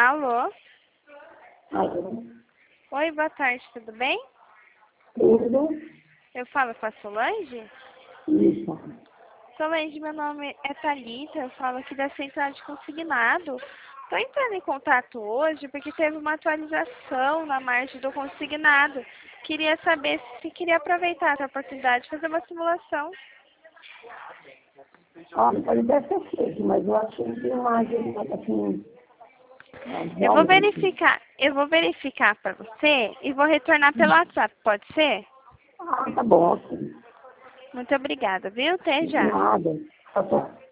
Alô? Alô? Oi, boa tarde, tudo bem? Tudo? Eu falo com a Solange? Isso. Solange, meu nome é Thalita, eu falo aqui da Central de Consignado. Estou entrando em contato hoje porque teve uma atualização na margem do consignado. Queria saber se queria aproveitar essa oportunidade de fazer uma simulação. Olha, pode até ser feito, mas eu achei que imagem, assim, Eu vou verificar para você e vou retornar pelo WhatsApp, pode ser? Ah, tá bom, ok. Muito obrigada, viu? Até De já. nada. Tá bom.